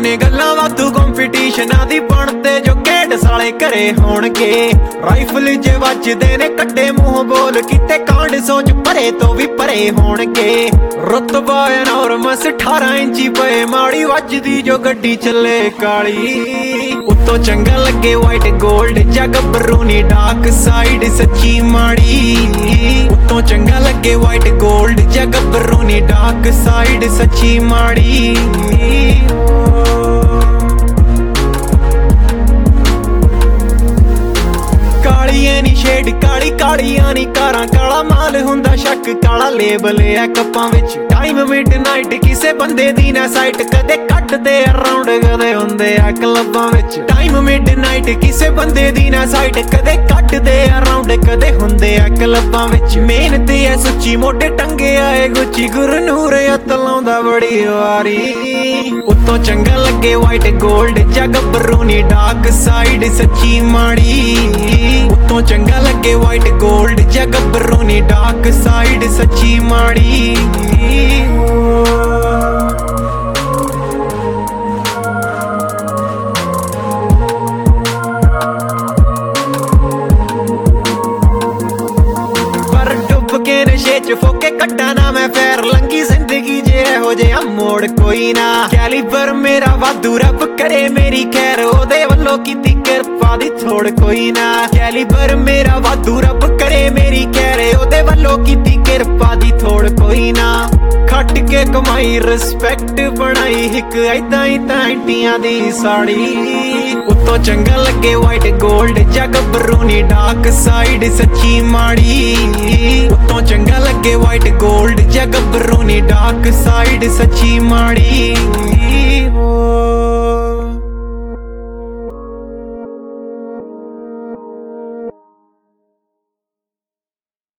ਨੇ ਗੱਲਾਂ ਵਾਧੂ ਕੰਪੀਟੀਸ਼ਨਾਂ ਦੀ ਬਣਦੇ ਜੋ ਘੇਡ ਸਾਲੇ ਘਰੇ ਹੋਣਗੇ। ਰਾਈਫਲ ਜੇ ਵੱਜਦੇ ਨੇ ਕੱਡੇ ਮੂੰਹ ਬੋਲ ਕਿਤੇ ਕਾਂਡ ਸੋਚ ਭਰੇ ਤੋਂ ਵੀ ਭਰੇ ਹੋਣਗੇ। ਰੁਤਬਾ ਐਨੋਰਮਸ 18 ਇੰਚੀ ਪਏ ਮਾੜੀ ਵੱਜਦੀ ਜੋ ਗੱਡੀ ਚੱਲੇ ਕਾਲੀ। ਉੱਤੋਂ ਚੰਗਾ ਲੱਗੇ ਵਾਈਟ ਗੋਲਡ ਜਾਂ ਗੱਭਰੂ ਨੀ ਡਾਰਕ ਸਾਈਡ ਸੱਚੀ ਮਾੜੀ। ਉੱਤੋਂ ਚੰਗਾ ਲੱਗੇ ਵਾਈਟ ਗੋਲਡ ਜਾਂ ਗੱਭਰੂ ਨੀ ਡਾਰਕ ਸਾਈਡ ਸੱਚੀ ਮਾੜੀ। ਕਾਲੀਆਂ ਨੀ ਸ਼ੇਡ ਕਾਲੀ ਕਾਲੀਆਂ ਨੀ ਕਾਰਾਂ ਕਾਲਾ ਮਾਲ ਹੁੰਦਾ ਸ਼ੱਕ ਕਾਲਾ ਲੇਬਲ ਆ ਕੱਪਾਂ ਵਿੱਚ। ਟਾਈਮ ਮਿਡਨਾਈਟ ਕਿਸੇ ਬੰਦੇ ਦੀ ਨਾ ਸਾਈਟ ਕਦੇ ਕੱਢਦੇ ਅਰਾਊਂਡ ਕਦੇ ਹੁੰਦੇ ਆ ਕਲੱਬਾਂ ਵਿੱਚ। ਟਾਈਮ ਮਿਡਨਾਈਟ ਕਿਸੇ ਬੰਦੇ ਦੀ ਨਾ ਸਾਈਟ ਕਦੇ ਕੱਢਦੇ ਅਰਾਊਂਡ ਕਦੇ ਹੁੰਦੇ ਆ ਕਲੱਬਾਂ ਵਿੱਚ। ਮਿਹਨਤ ਐ ਸੱਚੀ ਮੋਢੇ ਟੰਗੇ ਆਏ ਗੁੱਚੀ ਗੁਰਨੂਰ ਹੱਥ ਲਾਉਂਦਾ ਬੜੀ ਵਾਰੀ। ਉੱਤੋਂ ਚੰਗਾ ਲੱਗੇ ਵਾਈਟ ਗੋਲਡ ਜਾਂ ਗੱਭਰੂ ਨੀ ਡਾਰਕ ਸਾਈਡ ਸੱਚੀ ਮਾੜੀ। ਉੱਤੋਂ ਚੰਗਾ ਲੱਗੇ ਵਾਈਟ ਗੋਲਡ ਜਾਂ ਗੱਭਰੂ ਨੀ ਡਾਰਕ ਸਾਈਡ ਸੱਚੀ ਮਾੜੀ। ਪਰ ਡੁੱਬ ਕੇ ਨਸ਼ੇ ਚ ਫੋਕੇ ਕੱਢਾਂ ਨਾ ਮੈਂ ਫੇਰ ਲੰਗੀ ਜ਼ਿੰਦਗੀ ਜੇ ਇਹੋ ਜਿਹਾ ਮੋੜ ਕੋਈ ਨਾ। ਕੈਲੀਬਰ ਮੇਰਾ ਵਾਧੂ ਰੱਬ ਕਰੇ ਮੇਰੀ ਖੈਰ ਉਹਦੇ ਵੱਲੋਂ ਕੀਤੀ ਕਿਰਪਾ ਦੀ ਥੋੜ ਕੋਈ ਨਾ। ਕੈਲੀਬਰ ਮੇਰਾ ਵਾਧੂ ਰੱਬ ਕਰੇ ਮੇਰੀ ਖੈਰ ਉਹਦੇ ਵੱਲੋਂ ਕੀਤੀ ਕਿਰਪਾ ਦੀ ਥੋੜ ਕੋਈ ਨਾ। ਖੱਟ ਕੇ ਕਮਾਈ ਰਿਸਪੈਕਟ ਬਣਾਈ ਇੱਕ ਏਦਾਂ ਹੀ ਤਾਂ ਐਂਟੀਆਂ ਦੀ ਸਾੜੀ। ਉੱਤੋਂ ਚੰਗਾ ਲੱਗੇ ਵਾਈਟ ਗੋਲਡ ਜਾਂ ਗੱਭਰੂ ਨੀ ਡਾਰਕ ਸਾਈਡ ਸੱਚੀ ਮਾੜੀ। ਉੱਤੋਂ ਚੰਗਾ ਲੱਗੇ ਵਾਈਟ ਗੋਲਡ ਜਾਂ ਗੱਭਰੂ ਨੀ ਡਾਰਕ ਸਾਈਡ ਸੱਚੀ ਮਾੜੀ।